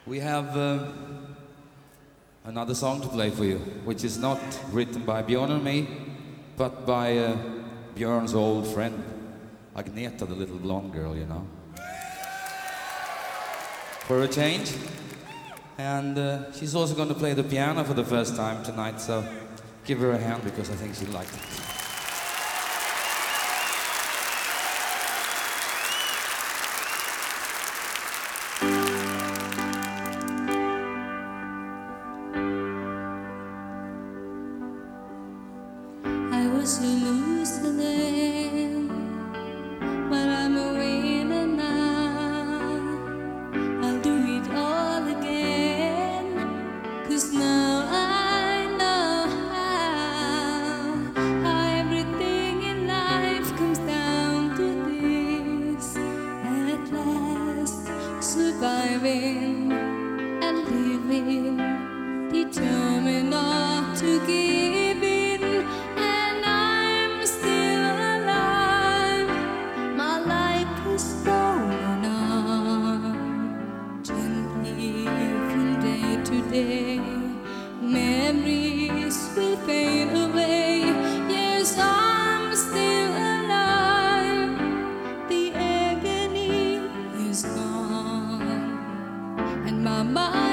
We have another song to play for you, which is not written by Björn and me, but by Björn's old friend, Agneta, the little blonde girl, you know. For a change. And she's also going to play the piano for the first time tonight, so give her a hand because I think she'll like it. I was a loser then, but I'm a winner now. I'll do it all again, 'cause now I know how everything in life comes down to this. At last, surviving and living, determined not to give in. Memories will fade away. Yes, I'm still alive. The agony is gone, and my mind